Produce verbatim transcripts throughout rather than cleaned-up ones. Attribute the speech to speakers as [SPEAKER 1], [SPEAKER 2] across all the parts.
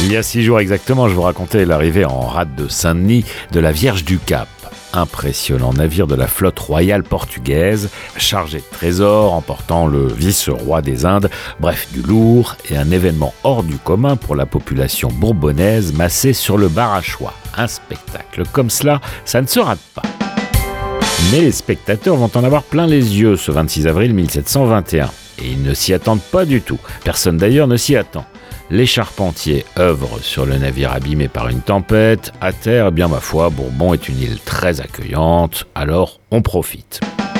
[SPEAKER 1] Il y a six jours exactement, je vous racontais l'arrivée en rade de Saint-Denis de la Vierge du Cap. Impressionnant navire de la flotte royale portugaise, chargé de trésors, emportant le vice-roi des Indes, bref du lourd et un événement hors du commun pour la population bourbonnaise massée sur le Barachois. Un spectacle comme cela, ça ne se rate pas. Mais les spectateurs vont en avoir plein les yeux ce vingt-six avril mille sept cent vingt et un. Et ils ne s'y attendent pas du tout. Personne d'ailleurs ne s'y attend. Les charpentiers œuvrent sur le navire abîmé par une tempête. À terre, eh bien ma foi, Bourbon est une île très accueillante, alors on profite.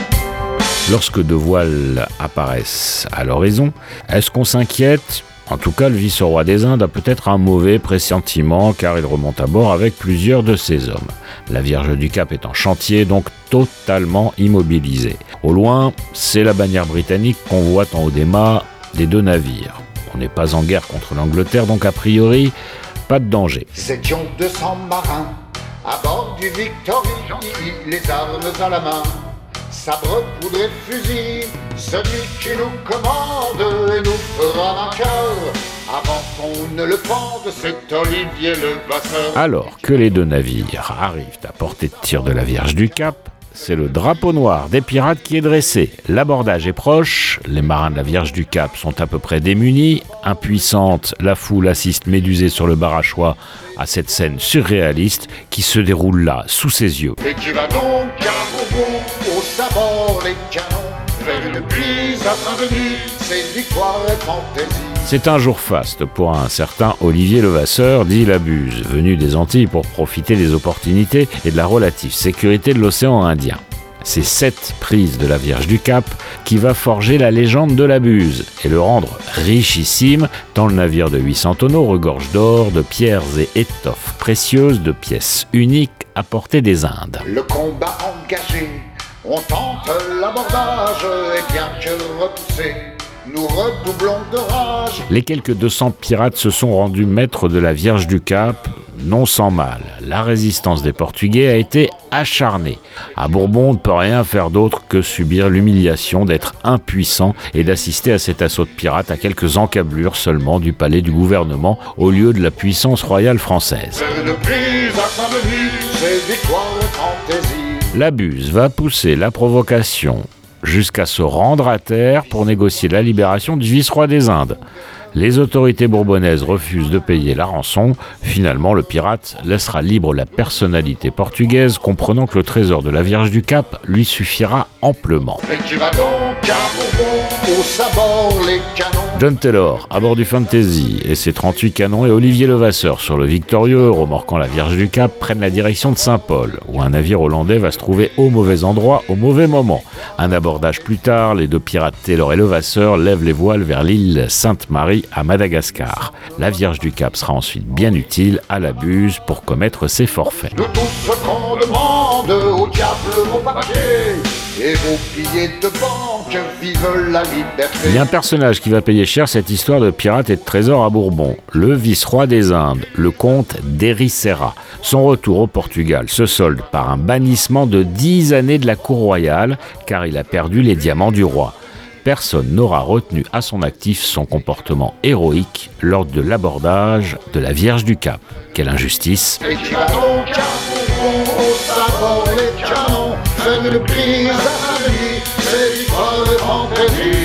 [SPEAKER 1] Lorsque deux voiles apparaissent à l'horizon, est-ce qu'on s'inquiète ? En tout cas, le vice-roi des Indes a peut-être un mauvais pressentiment car il remonte à bord avec plusieurs de ses hommes. La Vierge du Cap est en chantier, donc totalement immobilisée. Au loin, c'est la bannière britannique qu'on voit en haut des mâts des deux navires. On n'est pas en guerre contre l'Angleterre, donc a priori, pas de danger.
[SPEAKER 2] Nous étions deux cents marins à bord du Victory, les armes à la main, sabre, poudre et fusil, celui qui nous commande et nous fera vainqueur. Avant qu'on ne le pende, c'est Olivier Levasseur.
[SPEAKER 1] Alors que les deux navires arrivent à portée de tir de la Vierge du Cap, c'est le drapeau noir des pirates qui est dressé. L'abordage est proche, les marins de la Vierge du Cap sont à peu près démunis. Impuissante, la foule assiste médusée sur le Barachois à cette scène surréaliste qui se déroule là, sous ses yeux.
[SPEAKER 2] Et qui va donc à Bourbon, au sabord les canons, vers une brise à Saint-Denis, c'est victoire et fantaisie.
[SPEAKER 1] C'est un jour faste pour un certain Olivier Levasseur, dit la Buse, venu des Antilles pour profiter des opportunités et de la relative sécurité de l'océan Indien. C'est cette prise de la Vierge du Cap qui va forger la légende de la Buse et le rendre richissime, tant le navire de huit cents tonneaux regorge d'or, de pierres et étoffes précieuses, de pièces uniques apportées des Indes.
[SPEAKER 2] Le combat engagé, on tente l'abordage, et bien que repoussé, nous redoublons de rage.
[SPEAKER 1] Les quelques deux cents pirates se sont rendus maîtres de la Vierge du Cap, non sans mal. La résistance des Portugais a été acharnée. À Bourbon, on ne peut rien faire d'autre que subir l'humiliation d'être impuissant et d'assister à cet assaut de pirates à quelques encablures seulement du palais du gouvernement au lieu de la puissance royale française.
[SPEAKER 2] Une prise à Saint-Denis, c'est victoire et fantaisie.
[SPEAKER 1] La Buse va pousser la provocation jusqu'à se rendre à terre pour négocier la libération du vice-roi des Indes. Les autorités bourbonnaises refusent de payer la rançon. Finalement, le pirate laissera libre la personnalité portugaise, comprenant que le trésor de la Vierge du Cap lui suffira amplement.
[SPEAKER 2] Et qui va donc à Bourbon, au sabord les canons.
[SPEAKER 1] John Taylor, à bord du Fantasy, et ses trente-huit canons, et Olivier Levasseur sur le Victorieux, remorquant la Vierge du Cap, prennent la direction de Saint-Paul, où un navire hollandais va se trouver au mauvais endroit, au mauvais moment. Un abordage plus tard, les deux pirates Taylor et Levasseur lèvent les voiles vers l'île Sainte-Marie à Madagascar. La Vierge du Cap sera ensuite bien utile à la Buse pour commettre ses forfaits.
[SPEAKER 2] De tout ce qu'on demande, au diable vos papiers et vos billets de banque, vive la liberté.
[SPEAKER 1] Il y a un personnage qui va payer cher cette histoire de pirates et de trésors à Bourbon, le vice-roi des Indes, le comte d'Ericeira. Son retour au Portugal se solde par un bannissement de dix années de la cour royale, car il a perdu les diamants du roi. Personne n'aura retenu à son actif son comportement héroïque lors de l'abordage de la Vierge du Cap. Quelle injustice!
[SPEAKER 2] Et qui va donc à Bourbon, au sabord les canons, faire une prise à Saint-Denis, c'est victoire et fantaisie.